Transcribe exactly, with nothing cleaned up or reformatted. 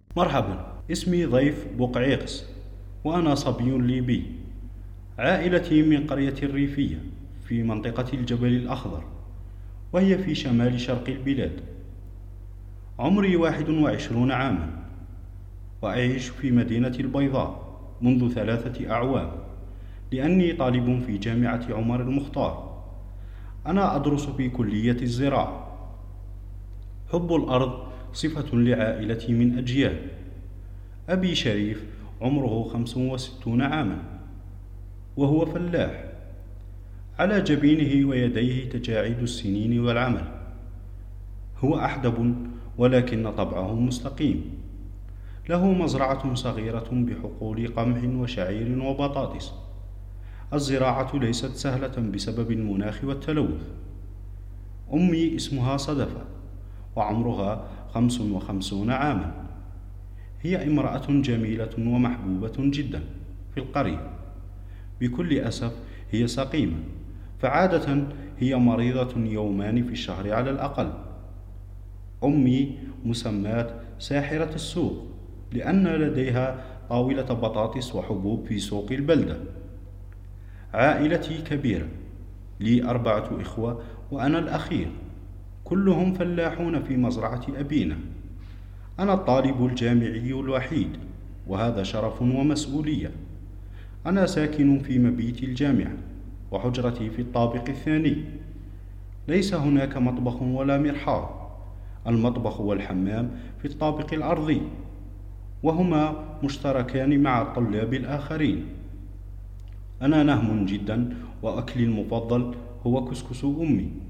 مرحبا، اسمي ضيف بوقعيقس، وأنا صبي ليبي. عائلتي من قرية ريفية في منطقة الجبل الأخضر، وهي في شمال شرق البلاد. عمري واحد وعشرون عاما، وأعيش في مدينة البيضاء منذ ثلاثة أعوام، لأني طالب في جامعة عمر المختار. أنا أدرس في كلية الزراعة. حب الأرض صفة لعائلتي من أجيال. أبي شريف عمره خمس وستون عاما، وهو فلاح. على جبينه ويديه تجاعيد السنين والعمل. هو أحدب، ولكن طبعه مستقيم. له مزرعة صغيرة بحقول قمح وشعير وبطاطس. الزراعة ليست سهلة بسبب المناخ والتلوث. أمي اسمها صدفة، وعمرها خمس وخمسون عاما. هي امرأة جميلة ومحبوبة جدا في القرية. بكل أسف هي سقيمة، فعادة هي مريضة يومان في الشهر على الأقل. أمي مسماة ساحرة السوق، لأن لديها طاولة بطاطس وحبوب في سوق البلدة. عائلتي كبيرة، لي أربعة إخوة وأنا الأخير، كلهم فلاحون في مزرعة أبينا. أنا الطالب الجامعي الوحيد، وهذا شرف ومسؤولية. أنا ساكن في مبيت الجامعة، وحجرتي في الطابق الثاني. ليس هناك مطبخ ولا مرحاض. المطبخ والحمام في الطابق الأرضي، وهما مشتركان مع الطلاب الآخرين. أنا نهم جدا، وأكلي المفضل هو كسكس أمي.